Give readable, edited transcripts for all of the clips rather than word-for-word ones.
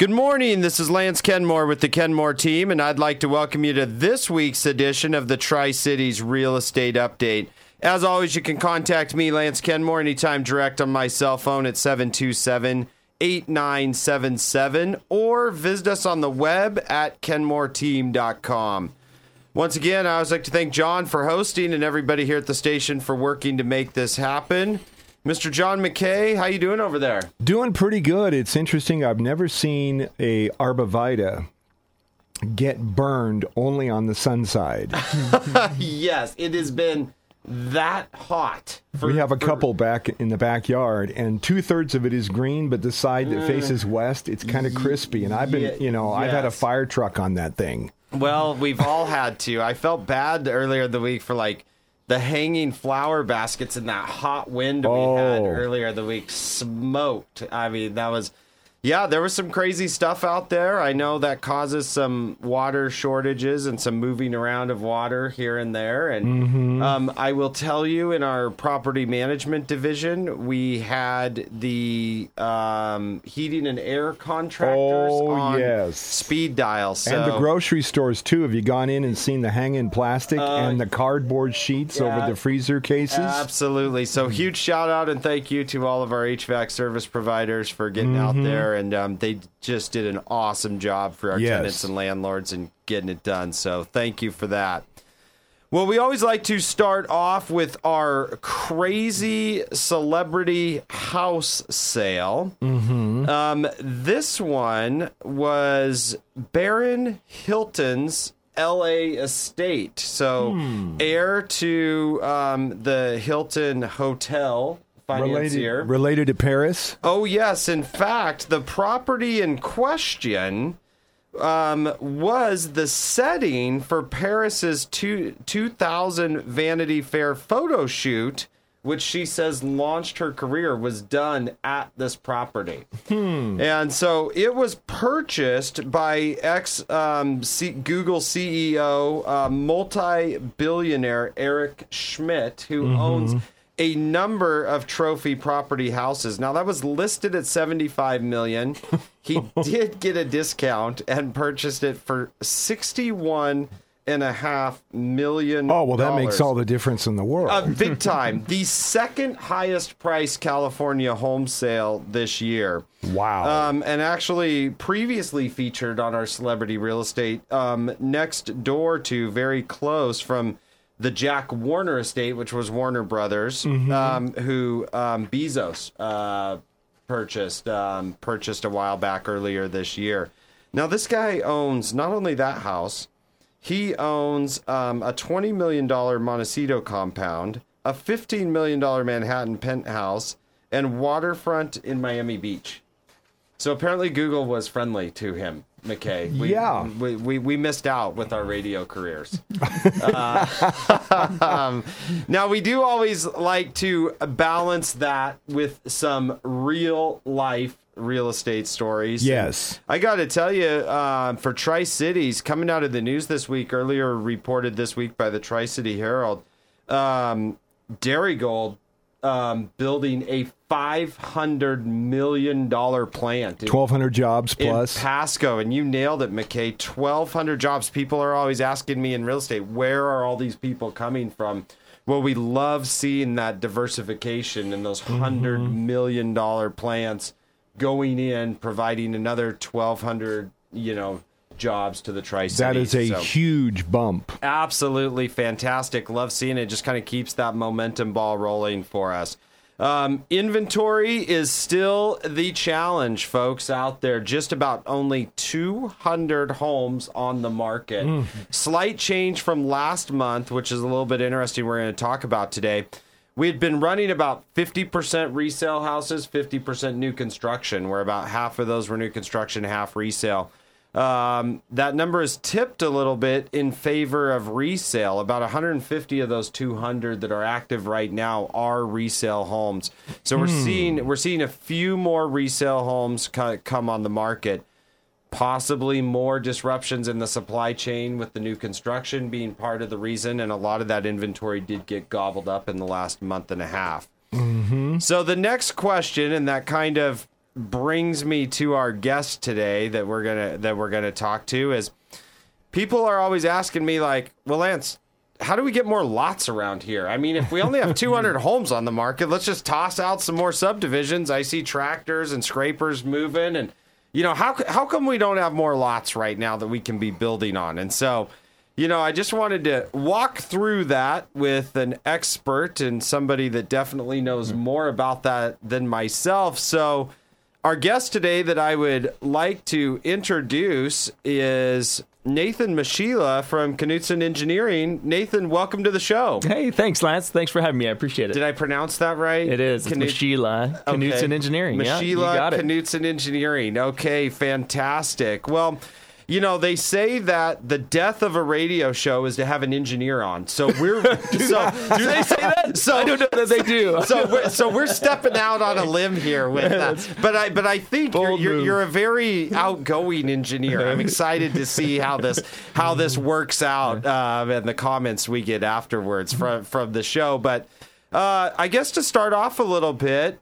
Good morning. This is Lance Kenmore with the Kenmore team, and I'd like to welcome you to this week's edition of the Tri-Cities Real Estate Update. As always, you can contact me, Lance Kenmore, anytime direct on my cell phone at 727-8977, or visit us on the web at kenmoreteam.com. Once again, I always like to thank John for hosting and everybody here at the station for working to make this happen. Mr. John McKay, how you doing over there? Doing pretty good. It's interesting. I've never seen a arborvitae get burned only on the sun side. Yes, it has been that hot. We have a couple back in the backyard, and 2/3 of it is green, but the side that faces west, it's kind of crispy. And I've been, I've had a fire truck on that thing. Well, we've all had to. I felt bad earlier in the week for the hanging flower baskets in that hot wind we had earlier in the week. Smoked. I mean, there was some crazy stuff out there. I know that causes some water shortages and some moving around of water here and there. And I will tell you, in our property management division, we had the heating and air contractors on speed dial. So, and the grocery stores, too. Have you gone in and seen the hang-in plastic and the cardboard sheets over the freezer cases? Absolutely. So huge shout out and thank you to all of our HVAC service providers for getting out there. And they just did an awesome job for our tenants and landlords and getting it done. So thank you for that. Well, we always like to start off with our crazy celebrity house sale. This one was Barron Hilton's L.A. estate. So heir to the Hilton Hotel. Related to Paris? Oh, yes. In fact, the property in question was the setting for Paris's 2000 Vanity Fair photo shoot, which she says launched her career, was done at this property. And so it was purchased by Google CEO, multi-billionaire Eric Schmidt, who owns a number of trophy property houses. Now, that was listed at $75 million. He did get a discount and purchased it for $61.5 million. Oh, well, that makes all the difference in the world. Big time. The second highest priced California home sale this year. Wow. And actually previously featured on our celebrity real estate, next door to, very close from the Jack Warner estate, which was Warner Brothers, who Bezos purchased a while back earlier this year. Now, this guy owns not only that house, he owns a $20 million Montecito compound, a $15 million Manhattan penthouse, and waterfront in Miami Beach. So apparently Google was friendly to him, McKay. We missed out with our radio careers. Now, we do always like to balance that with some real-life real estate stories. Yes. And I got to tell you, for Tri-Cities, coming out of the news this week, earlier reported this week by the Tri-City Herald, Darigold building a $500 million plant. 1,200 jobs plus. In Pasco, and you nailed it, McKay. 1,200 jobs. People are always asking me in real estate, where are all these people coming from? Well, we love seeing that diversification and those $100 million plants going in, providing another 1,200, jobs to the Tri-Cities. That is a huge bump. Absolutely fantastic. Love seeing it. Just kind of keeps that momentum ball rolling for us. Inventory is still the challenge, folks, out there. Just about only 200 homes on the market. Slight change from last month, which is a little bit interesting we're going to talk about today. We had been running about 50% resale houses, 50% new construction, where about half of those were new construction, half resale. That number is tipped a little bit in favor of resale. About 150 of those 200 that are active right now are resale homes. So we're seeing a few more resale homes come on the market. Possibly more disruptions in the supply chain with the new construction being part of the reason, and a lot of that inventory did get gobbled up in the last month and a half. So the next question, and that kind of brings me to our guest today that we're gonna talk to is people are always asking me like, well, Lance, how do we get more lots around here? I mean, if we only have 200 homes on the market, let's just toss out some more subdivisions. I see tractors and scrapers moving, and how come we don't have more lots right now that we can be building on? And so, I just wanted to walk through that with an expert and somebody that definitely knows more about that than myself. So our guest today that I would like to introduce is Nathan Mashila from Knutson Engineering. Nathan, welcome to the show. Hey, thanks, Lance. Thanks for having me. I appreciate it. Did I pronounce that right? It is. It's Mashila, Knutson Engineering. Mashila, you got it. Knutson Engineering. Okay, fantastic. Well, they say that the death of a radio show is to have an engineer on. So we're do they say that? So I don't know that they do. So we're stepping out on a limb here with that. But I think you're a very outgoing engineer. I'm excited to see how this works out and the comments we get afterwards from the show. But I guess to start off a little bit.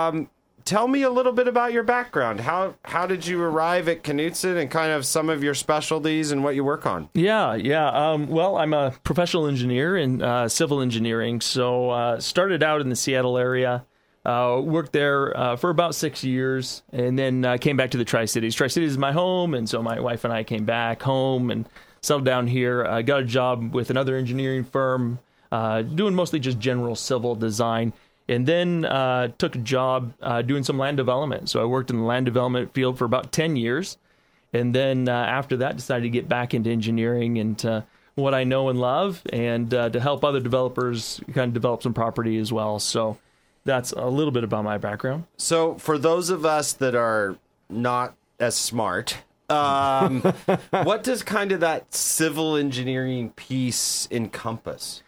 Tell me a little bit about your background. How did you arrive at Knutson and kind of some of your specialties and what you work on? Yeah. Well, I'm a professional engineer in civil engineering. So started out in the Seattle area, worked there for about 6 years, and then came back to the Tri-Cities. Tri-Cities is my home, and so my wife and I came back home and settled down here. I got a job with another engineering firm, doing mostly just general civil design. And then took a job doing some land development. So I worked in the land development field for about 10 years. And then after that, decided to get back into engineering and what I know and love, and to help other developers kind of develop some property as well. So that's a little bit about my background. So for those of us that are not as smart, what does kind of that civil engineering piece encompass?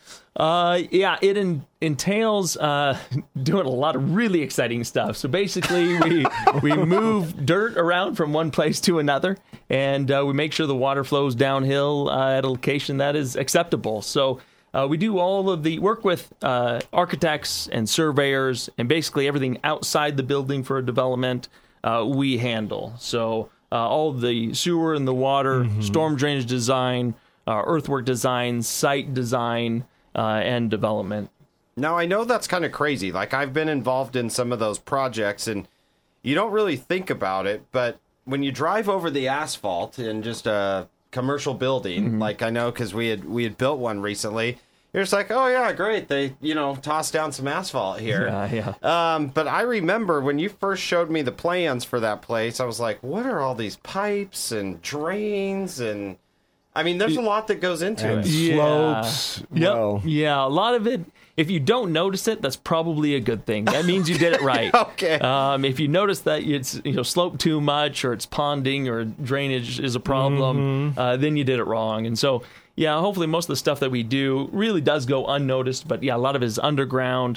It entails doing a lot of really exciting stuff. So basically, we move dirt around from one place to another, and we make sure the water flows downhill at a location that is acceptable. So we do all of the work with architects and surveyors, and basically everything outside the building for a development we handle. So all of the sewer and the water, storm drainage design, earthwork design, site design, and development. Now, I know that's kind of crazy. Like, I've been involved in some of those projects, and you don't really think about it, but when you drive over the asphalt in just a commercial building, like I know because we had built one recently, you're just like, oh, yeah, great. They, tossed down some asphalt here. Yeah. But I remember when you first showed me the plans for that place, I was like, what are all these pipes and drains and... I mean, there's a lot that goes into it. Slopes. Yep. Yeah, a lot of it, if you don't notice it, that's probably a good thing. That means you did it right. Okay. If you notice that it's sloped too much, or it's ponding, or drainage is a problem, then you did it wrong. And so, yeah, hopefully most of the stuff that we do really does go unnoticed. But yeah, a lot of it is underground,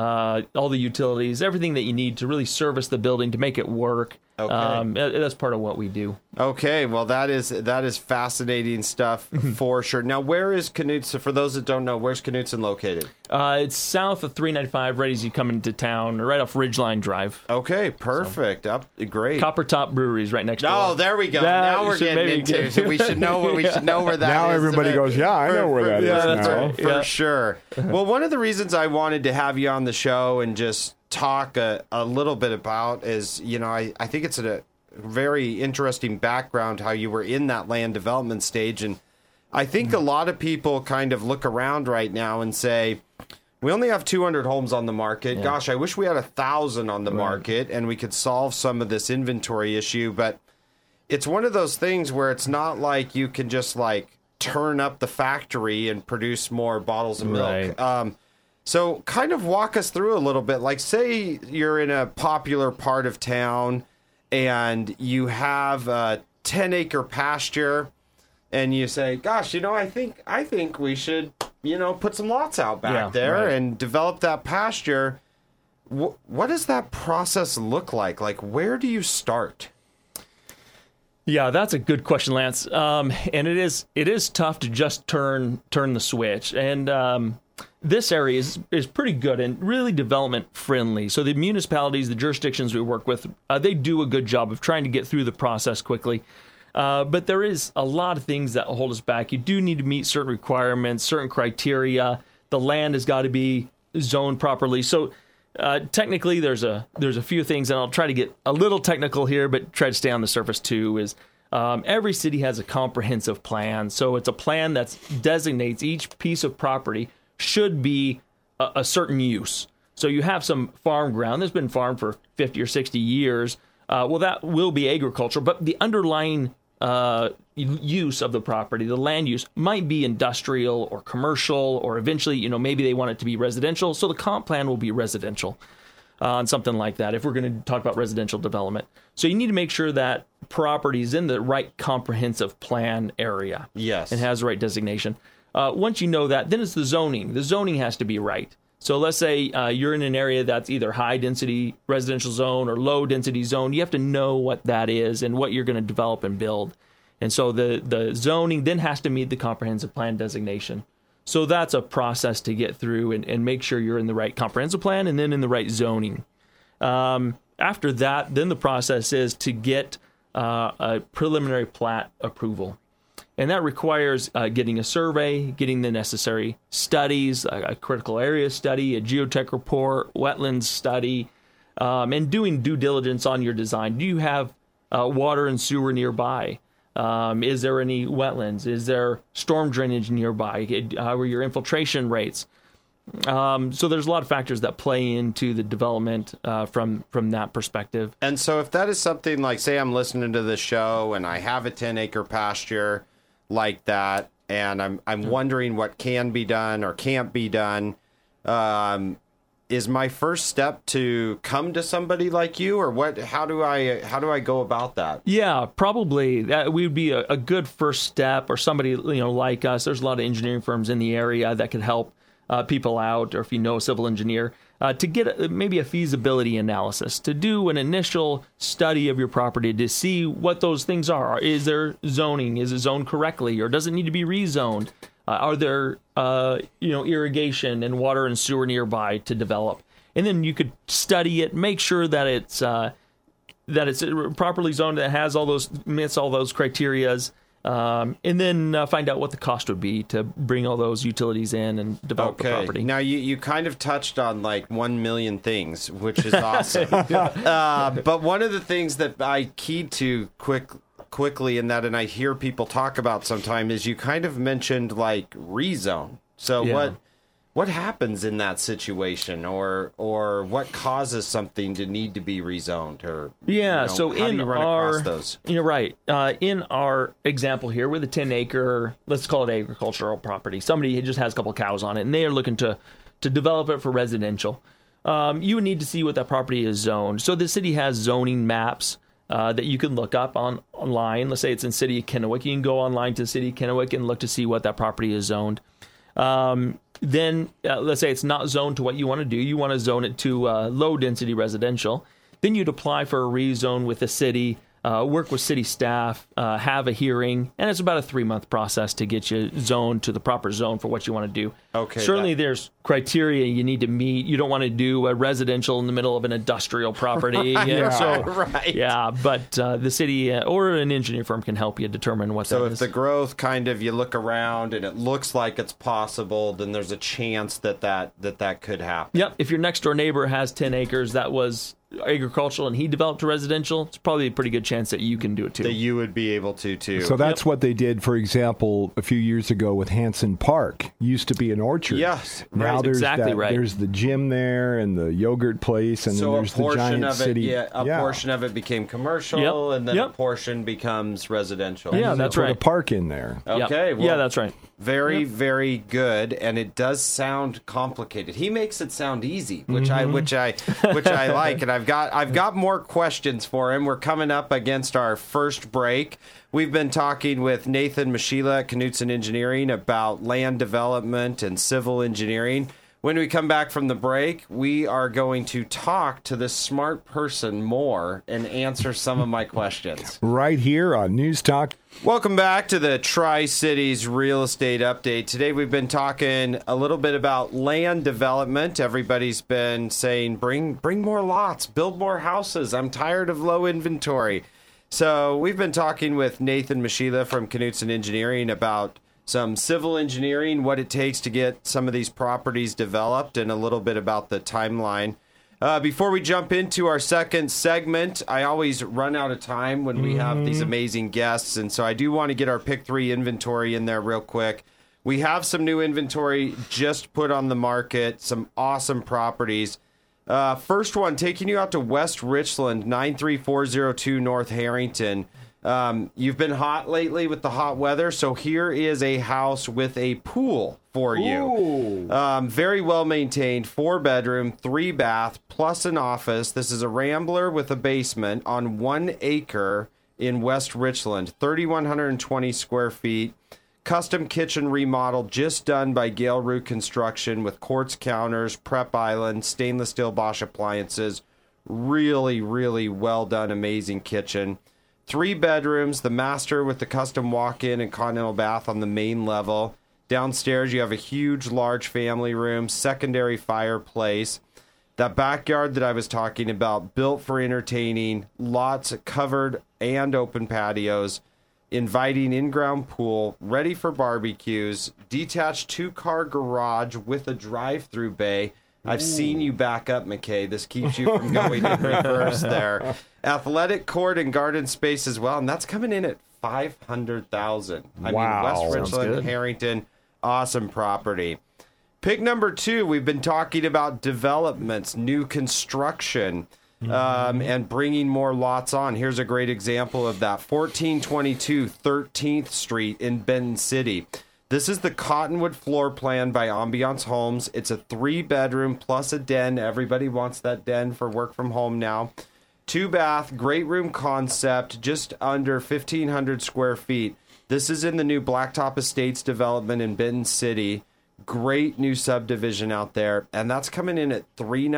all the utilities, everything that you need to really service the building to make it work. Okay. That's part of what we do. Okay, well, that is fascinating stuff for sure. Now, where is Knutson? For those that don't know, where's Knutson located? It's south of 395, right as you come into town, right off Ridgeline Drive. Okay, perfect. Great. Copper Top Brewery's right next door. Oh, there we go. Now we're getting into it. So we should know where that now is. Now everybody goes, yeah, I know where that is now. For sure. Well, one of the reasons I wanted to have you on the show and just talk a little bit about is, I think it's a very interesting background how you were in that land development stage. And I think a lot of people kind of look around right now and say, we only have 200 homes on the market. Yeah. Gosh, I wish we had 1,000 on the market and we could solve some of this inventory issue. But it's one of those things where it's not like you can just like turn up the factory and produce more bottles of milk. Right. So kind of walk us through a little bit. Like, say you're in a popular part of town and you have a 10-acre pasture and you say, gosh, I think we should, put some lots out back there and develop that pasture. What does that process look like? Like, where do you start? Yeah, that's a good question, Lance. And it is tough to just turn the switch. And this area is pretty good and really development friendly. So the municipalities, the jurisdictions we work with, they do a good job of trying to get through the process quickly. But there is a lot of things that hold us back. You do need to meet certain requirements, certain criteria. The land has got to be zoned properly. So technically, there's a few things, and I'll try to get a little technical here, but try to stay on the surface too. Is every city has a comprehensive plan, so it's a plan that designates each piece of property should be a certain use. So you have some farm ground that's been farmed for 50 or 60 years. Well, that will be agriculture, but the underlying use of the property, the land use, might be industrial or commercial, or eventually, maybe they want it to be residential. So the comp plan will be residential on something like that, if we're going to talk about residential development. So you need to make sure that property is in the right comprehensive plan area. Yes. And has the right designation. Once you know that, then it's the zoning. The zoning has to be right. So let's say you're in an area that's either high-density residential zone or low-density zone. You have to know what that is and what you're going to develop and build. And so the zoning then has to meet the comprehensive plan designation. So that's a process to get through and make sure you're in the right comprehensive plan and then in the right zoning. After that, then the process is to get a preliminary plat approval. And that requires getting a survey, getting the necessary studies, a critical area study, a geotech report, wetlands study, and doing due diligence on your design. Do you have water and sewer nearby? Is there any wetlands? Is there storm drainage nearby? How are your infiltration rates? So there's a lot of factors that play into the development from that perspective. And so if that is something like, say I'm listening to this show and I have a 10-acre pasture like that, and I'm wondering what can be done or can't be done, is my first step to come to somebody like you, or what? How do I go about that? Yeah, probably that would be a good first step, or somebody like us. There's a lot of engineering firms in the area that could help people out, or if you know a civil engineer, to get maybe a feasibility analysis, to do an initial study of your property to see what those things are. Is there zoning? Is it zoned correctly, or does it need to be rezoned? Are there irrigation and water and sewer nearby to develop? And then you could study it, make sure that it's properly zoned, that has meets all those criterias. And then find out what the cost would be to bring all those utilities in and develop the property. Now, you kind of touched on like 1 million things, which is awesome. But one of the things that I keyed to quickly in that, and I hear people talk about sometimes, is you kind of mentioned like rezone. So what happens in that situation, or what causes something to need to be rezoned, or so how do you run across those? You're right. In our example here, with a 10-acre, let's call it agricultural property, somebody just has a couple of cows on it, and they are looking to develop it for residential. You would need to see what that property is zoned. So the city has zoning maps that you can look up online. Let's say it's in City of Kennewick. You can go online to City of Kennewick and look to see what that property is zoned. Then let's say it's not zoned to what you want to do. You want to zone it to low-density residential. Then you'd apply for a rezone with the city, work with city staff, have a hearing, and it's about a 3-month process to get you zoned to the proper zone for what you want to do. Okay. Certainly there's criteria you need to meet. You don't want to do a residential in the middle of an industrial property. Right. Yeah, but the city or an engineer firm can help you determine what that is. So if the growth kind of, you look around and it looks like it's possible, then there's a chance that could happen. Yep. If your next door neighbor has 10 acres that was agricultural and he developed to residential, it's probably a pretty good chance that you can do it too. That you would be able to too. So that's what they did, for example, a few years ago with Hanson Park. Used to be an orchard. Yes. Now there's exactly right. There's the gym there and the yogurt place, and then there's the giant city. Portion of it became commercial, and then a portion becomes residential. Yeah, that's right. Put a park in there. Okay. Well, yeah, that's right. Very, very good, and it does sound complicated. He makes it sound easy, which I like, and I've got more questions for him. We're coming up against our first break. We've been talking with Nathan Mashila at Knutson Engineering about land development and civil engineering. When we come back from the break, we are going to talk to this smart person more and answer some of my questions. Right here on News Talk. Welcome back to the Tri-Cities Real Estate Update. Today we've been talking a little bit about land development. Everybody's been saying, bring more lots, build more houses. I'm tired of low inventory. So we've been talking with Nathan Mashila from Knutson Engineering about some civil engineering, what it takes to get some of these properties developed, and a little bit about the timeline. Before we jump into our second segment, I always run out of time when we have these amazing guests, and so I do want to get our Pick 3 inventory in there real quick. We have some new inventory just put on the market, some awesome properties. First one, taking you out to West Richland, 93402 North Harrington. You've been hot lately with the hot weather, so here is a house with a pool for you. Very well maintained, 4-bedroom, 3-bath, plus an office. This is a Rambler with a basement on 1 acre in West Richland, 3,120 square feet. Custom kitchen remodel just done by Gale Root Construction with quartz counters, prep island, stainless steel Bosch appliances. Really, really well done, amazing kitchen. 3 bedrooms, the master with the custom walk-in and continental bath on the main level. Downstairs, you have a huge, large family room, secondary fireplace. That backyard that I was talking about, built for entertaining, lots of covered and open patios, inviting in-ground pool, ready for barbecues, detached 2-car garage with a drive-through bay. I've seen you back up, McKay. This keeps you from going in reverse there. Athletic court and garden space as well, and that's coming in at $500,000. I mean, West Richland, Harrington, awesome property. Pick number 2, we've been talking about developments, new construction, and bringing more lots on. Here's a great example of that. 1422 13th Street in Benton City. This is the Cottonwood floor plan by Ambiance Homes. It's a 3-bedroom plus a den. Everybody wants that den for work from home now. 2-bath, great room concept, just under 1,500 square feet. This is in the new Blacktop Estates development in Benton City. Great new subdivision out there, and that's coming in at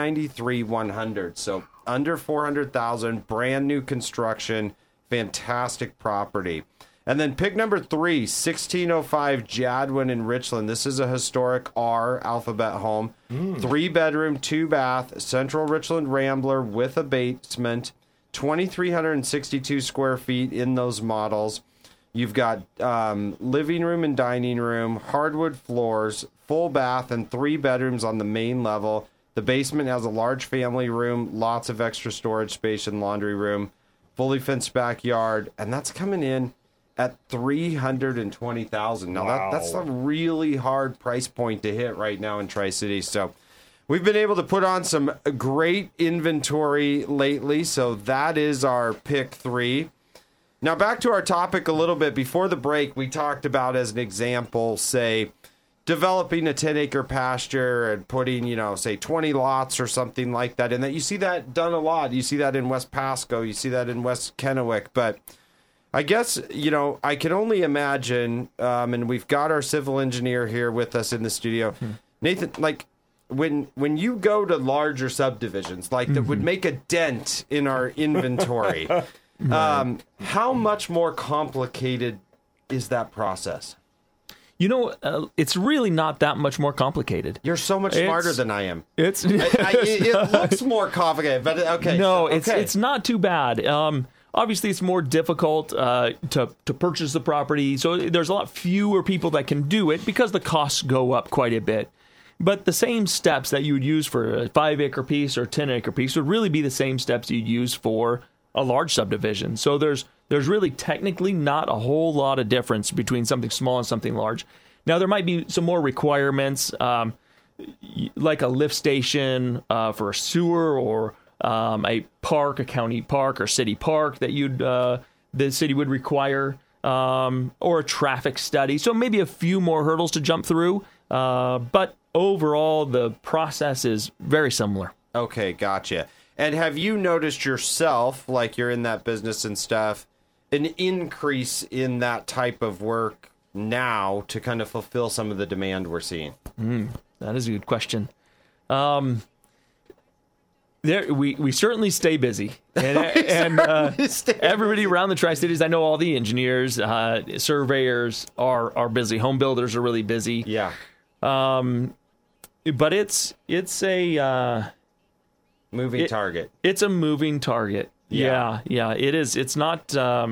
$393,100. So under $400,000, brand new construction, fantastic property. And then pick number 3, 1605 Jadwin in Richland. This is a historic R alphabet home. 3-bedroom, 2-bath, central Richland Rambler with a basement. 2,362 square feet in those models. You've got living room and dining room, hardwood floors, full bath, and 3 bedrooms on the main level. The basement has a large family room, lots of extra storage space and laundry room, fully fenced backyard, and that's coming in at $320,000. Now that's a really hard price point to hit right now in Tri-Cities. So we've been able to put on some great inventory lately. So that is our pick 3. Now back to our topic a little bit. Before the break, we talked about, as an example, say developing a 10-acre pasture and putting, say 20 lots or something like that. And that you see that done a lot. You see that in West Pasco. You see that in West Kennewick. But I guess, I can only imagine, and we've got our civil engineer here with us in the studio. Nathan, like, when you go to larger subdivisions, like that would make a dent in our inventory, how much more complicated is that process? It's really not that much more complicated. You're so much smarter than I am. It looks more complicated, but okay. No, it's not too bad. Obviously, it's more difficult to purchase the property, so there's a lot fewer people that can do it because the costs go up quite a bit. But the same steps that you would use for a 5-acre piece or 10-acre piece would really be the same steps you'd use for a large subdivision. So there's really technically not a whole lot of difference between something small and something large. Now, there might be some more requirements, like a lift station for a sewer, or a park, a county park or city park that the city would require, or a traffic study. So maybe a few more hurdles to jump through, but overall the process is very similar. Okay, gotcha. And have you noticed yourself, like you're in that business and stuff, an increase in that type of work now to kind of fulfill some of the demand we're seeing? That is a good question. We certainly stay busy, and everybody around the Tri-Cities. I know all the engineers, surveyors are busy. Home builders are really busy. Yeah. But it's a moving target. It's a moving target. Yeah, it is. It's not.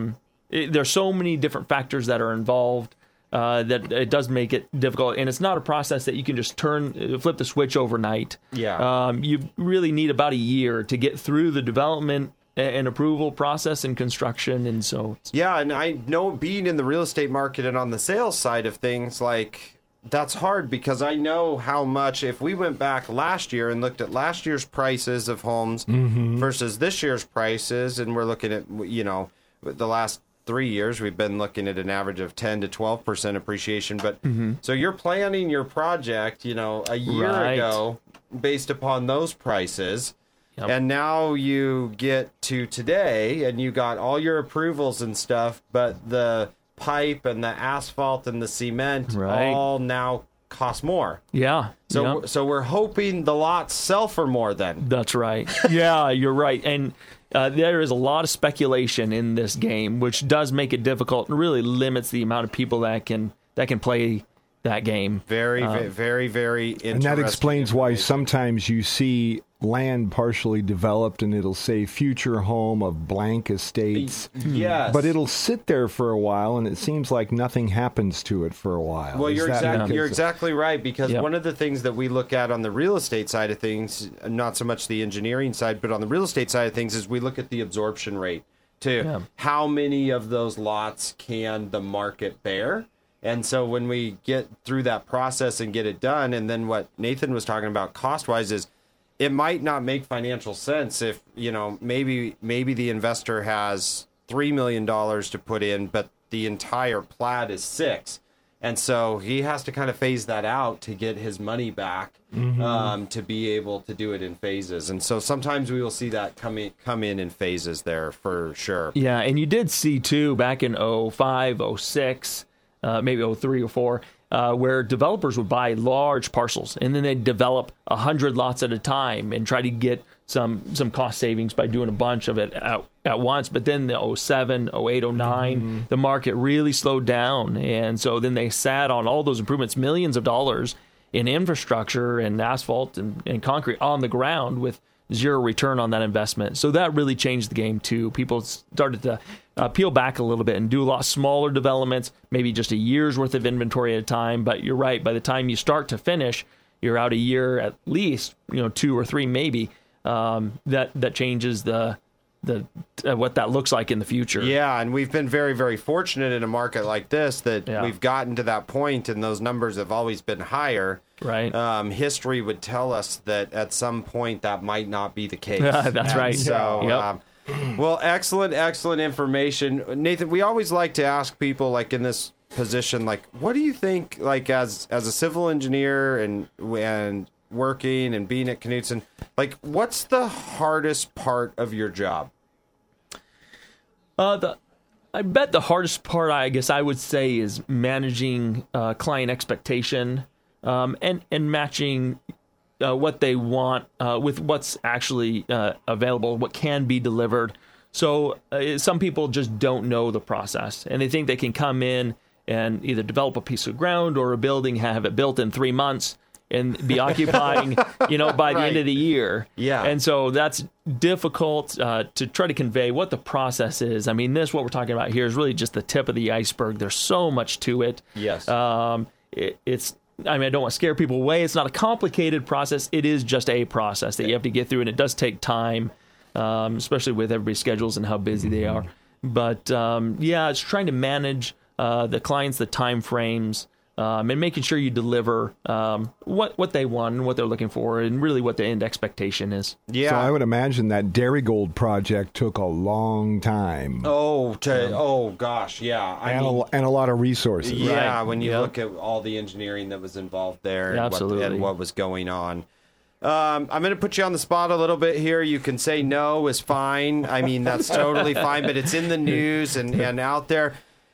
There's so many different factors that are involved. That it does make it difficult, and it's not a process that you can just flip the switch overnight. Yeah. You really need about a year to get through the development and approval process and construction, and so. Yeah, and I know being in the real estate market and on the sales side of things, like, that's hard because I know how much, if we went back last year and looked at last year's prices of homes versus this year's prices, and we're looking at, the last 3 years, we've been looking at an average of 10 to 12% appreciation. But so you're planning your project, a year ago based upon those prices. Yep. And now you get to today and you got all your approvals and stuff, but the pipe and the asphalt and the cement all now cost more. Yeah. So we're hoping the lots sell for more then. That's right. Yeah, you're right. And there is a lot of speculation in this game, which does make it difficult and really limits the amount of people that can play that game. Very, very, very interesting. And that explains why sometimes you see land partially developed and it'll say future home of blank estates. Yes. But it'll sit there for a while and it seems like nothing happens to it for a while. Well, you're exactly right, because one of the things that we look at on the real estate side of things, not so much the engineering side, but on the real estate side of things, is we look at the absorption rate to how many of those lots can the market bear. And so when we get through that process and get it done, and then what Nathan was talking about cost-wise is, it might not make financial sense if, maybe the investor has $3 million to put in, but the entire plat is $6 million. And so he has to kind of phase that out to get his money back, to be able to do it in phases. And so sometimes we will see that come in phases there for sure. Yeah, and you did see, too, back in 05, 06, maybe 03 or 04, where developers would buy large parcels and then they'd develop 100 lots at a time and try to get some cost savings by doing a bunch of it at once. But then the 07, 08, 09, the market really slowed down. And so then they sat on all those improvements, millions of dollars in infrastructure and asphalt and concrete on the ground with zero return on that investment. So that really changed the game too. People started to peel back a little bit and do a lot smaller developments, maybe just a year's worth of inventory at a time. But you're right, by the time you start to finish, you're out a year at least, 2 or 3 maybe. That changes the what that looks like in the future. Yeah, and we've been very, very fortunate in a market like this that we've gotten to that point, and those numbers have always been higher. Right. History would tell us that at some point that might not be the case. That's right. So, well, excellent information, Nathan. We always like to ask people, like in this position, like, what do you think, like as a civil engineer and working and being at Knutson, like, what's the hardest part of your job? I bet the hardest part, I guess I would say, is managing client expectation and matching what they want with what's actually available, what can be delivered. So some people just don't know the process, and they think they can come in and either develop a piece of ground or a building, have it built in 3 months, and be occupying, by the end of the year. Yeah. And so that's difficult to try to convey what the process is. I mean, what we're talking about here is really just the tip of the iceberg. There's so much to it. Yes. I don't want to scare people away. It's not a complicated process. It is just a process that you have to get through, and it does take time, especially with everybody's schedules and how busy they are. But, it's trying to manage the clients, the time frames, and making sure you deliver what they want and what they're looking for, and really what the end expectation is. Yeah. So I would imagine that Darigold project took a long time. Oh gosh, yeah. And a lot of resources. Yeah, right. When you look at all the engineering that was involved there, and what was going on. I'm going to put you on the spot a little bit here. You can say no is fine. I mean, that's totally fine, but it's in the news and out there.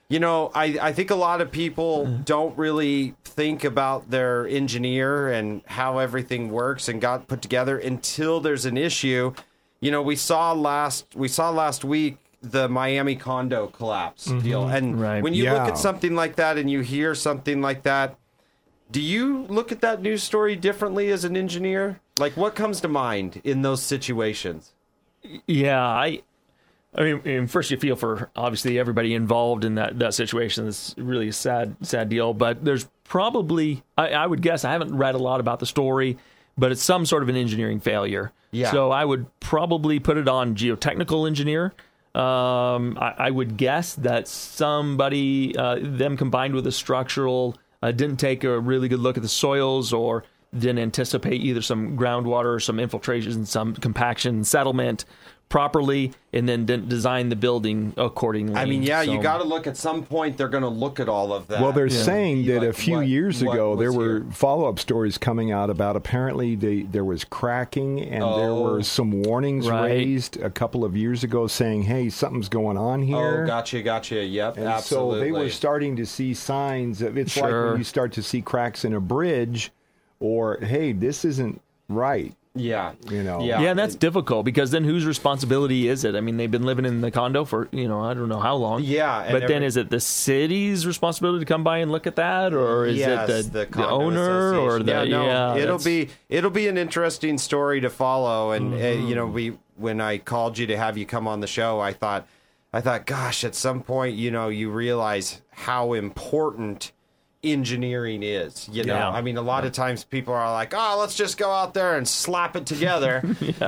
I think a lot of people don't really think about their engineer and how everything works and got put together until there's an issue. We saw last week the Miami condo collapse deal. And when you look at something like that and you hear something like that, do you look at that news story differently as an engineer? Like, what comes to mind in those situations? Yeah, I mean, first you feel for obviously everybody involved in that situation. It's really a sad deal. But there's probably, I would guess, I haven't read a lot about the story, but it's some sort of an engineering failure. Yeah. So I would probably put it on geotechnical engineer. I would guess that somebody, them combined with a structural, didn't take a really good look at the soils or didn't anticipate either some groundwater or some infiltration, some compaction, settlement properly, and then didn't design the building accordingly. I mean, you got to look at some point. They're going to look at all of that. Well, they're saying that a few years ago there were follow-up stories coming out about apparently there was cracking and there were some warnings raised a couple of years ago saying, hey, something's going on here. Oh, gotcha. Yep, and absolutely. So they were starting to see signs of it's like when you start to see cracks in a bridge or, hey, this isn't right. Yeah. Yeah, and that's difficult because then whose responsibility is it? I mean, they've been living in the condo for, I don't know how long. Yeah. But then is it the city's responsibility to come by and look at that? Or is it the owner or the... It'll be an interesting story to follow. And, when I called you to have you come on the show, I thought, gosh, at some point, you realize how important engineering is, I mean, a lot of times people are like, oh, let's just go out there and slap it together.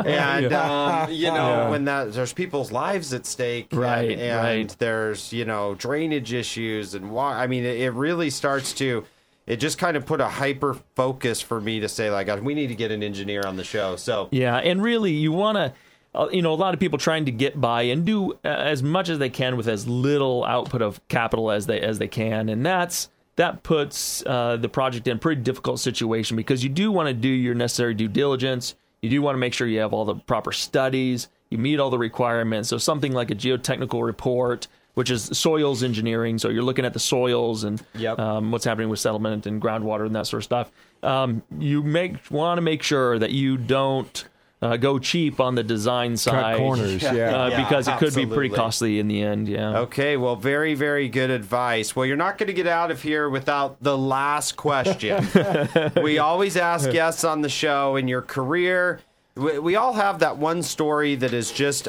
When there's people's lives at stake, and there's drainage issues and water. I mean, it really starts to, it just kind of put a hyper focus for me to say, like, we need to get an engineer on the show. So and really you want to, a lot of people trying to get by and do as much as they can with as little output of capital as they can, and that puts the project in a pretty difficult situation because you do want to do your necessary due diligence. You do want to make sure you have all the proper studies. You meet all the requirements. So something like a geotechnical report, which is soils engineering. So you're looking at the soils and what's happening with settlement and groundwater and that sort of stuff. You want to make sure that you don't go cheap on the design side. Cut corners, because it could be pretty costly in the end, Okay, well, very, very good advice. Well, you're not going to get out of here without the last question. We always ask guests on the show, in your career, we all have that one story that is just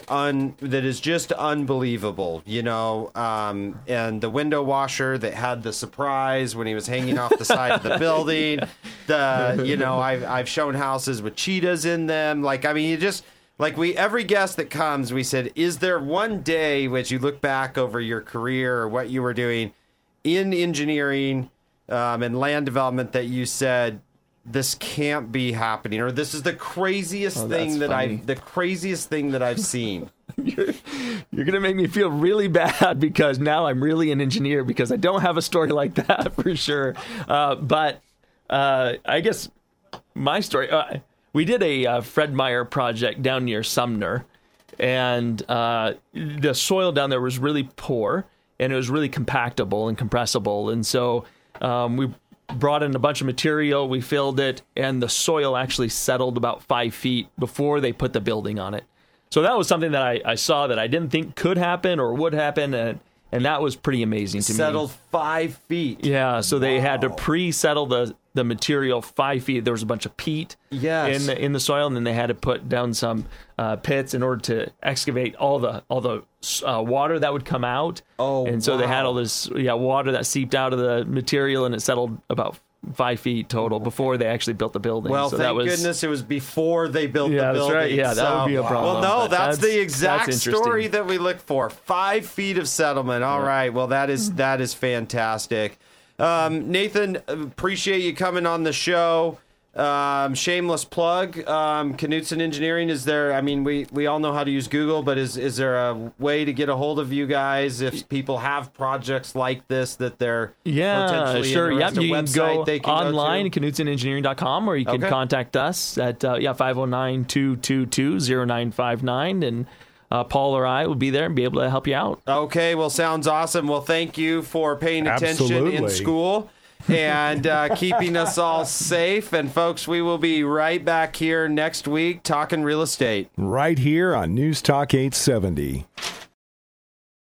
unbelievable, and the window washer that had the surprise when he was hanging off the side of the building. I've shown houses with cheetahs in them. Every guest that comes, we said, is there one day which you look back over your career or what you were doing in engineering and land development that you said, this can't be happening, or this is the craziest thing that I've seen? You're going to make me feel really bad because now I'm really an engineer because I don't have a story like that for sure. But I guess my story, we did a Fred Meyer project down near Sumner, and the soil down there was really poor and it was really compactable and compressible. And so we brought in a bunch of material, we filled it, and the soil actually settled about 5 feet before they put the building on it. So that was something that I saw that I didn't think could happen or would happen, and that was pretty amazing to me. Settled 5 feet. Yeah, so they had to pre-settle the material 5 feet. There was a bunch of peat in the soil, and then they had to put down some pits in order to excavate all the water that would come out. So they had all this water that seeped out of the material, and it settled about 5 feet total before they actually built the building. Well, so thank goodness it was before they built the building. That's right. Yeah, that would be a problem. Well, no, that's the exact story that we look for. 5 feet of settlement. All right. Well, that is fantastic. Nathan, appreciate you coming on the show. Shameless plug. Knutson Engineering, is there, I mean, we all know how to use Google, but is there a way to get a hold of you guys if people have projects like this that they're potentially interested? You can go online, KnutsonEngineering.com, or you can contact us at 509-222-0959, and Paul or I will be there and be able to help you out. Okay, well, sounds awesome. Well, thank you for paying attention Absolutely. in school and keeping us all safe. And folks, we will be right back here next week talking real estate. Right here on News Talk 870.